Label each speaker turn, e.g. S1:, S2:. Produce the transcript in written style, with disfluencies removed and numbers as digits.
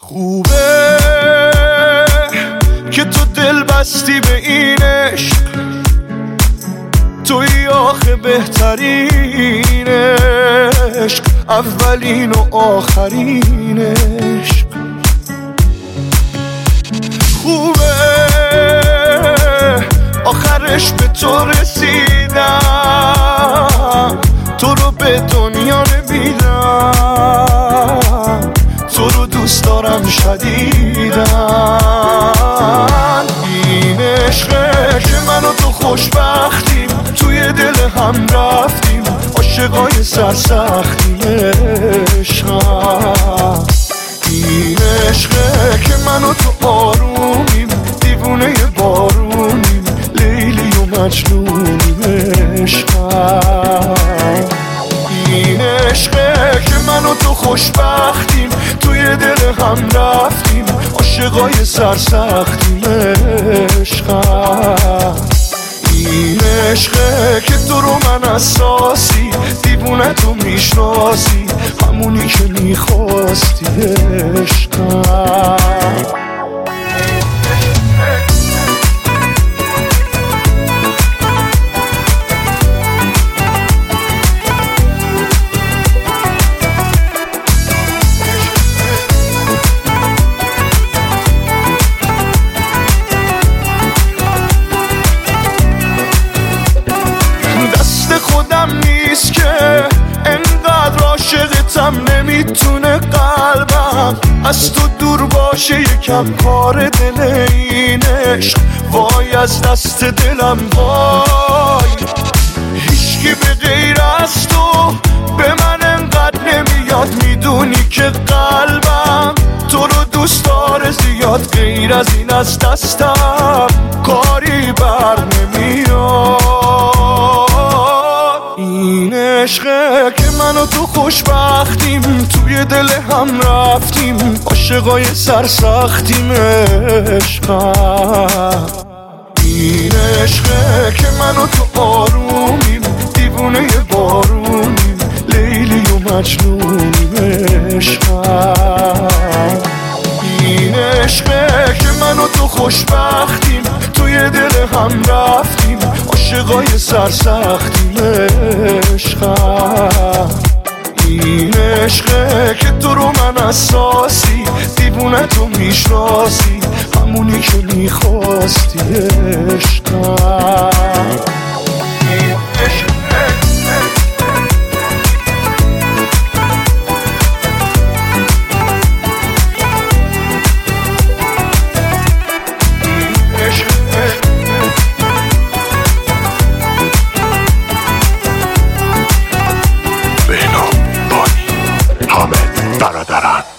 S1: خوبه که تو دل بستی به این عشق، توی آخه بهترین عشق، اولین و آخرین عشق. خوبه آخرش به تو رسیدم، تو رو به دنیا نمیدم، تو رو دوست دارم شدیدن. این عشقه که من و تو خوشبختیم، توی دل هم رفتیم، عاشقای سرسختیم. عشقم این عشقه که من و تو آرومیم، دیوونه بارونیم، لیلی و مجنونیم. عشقم این عشقه که من و تو خوشبختیم، توی دل هم رفتیم، عاشقای سرسختیم. عشقم این عشقه که تو رو من اساسی، دیوونه تو میشناسی، همونی که میخواستی. عشقم خودم نیست که انقدر عاشقتم، نمیتونه قلبم از تو دور باشه، یکم کار دل این عشق. وای از دست دلم وای، هیچکی به غیر از تو به من انقدر نمیاد. میدونی که قلبم تو رو دوست داره زیاد، غیر از این از دستم کاری بر نمیاد. این عشقه که من و تو خوشبختیم، توی دل هم رفتیم، عاشقای سرسختیم. عشقم این عشقه که من و تو آرومیم، دیوونه بارونیم، لیلی و مجنونیم. عشقم این عشقه که من و تو خوشبختیم، توی دل هم رفتیم، عاشقای سرسختیم. عشقم این عشقه که تو رو من اساسی، دیوونه تو میشناسی، همونی که میخواستی. عشقم این عشقه
S2: حامد برادران.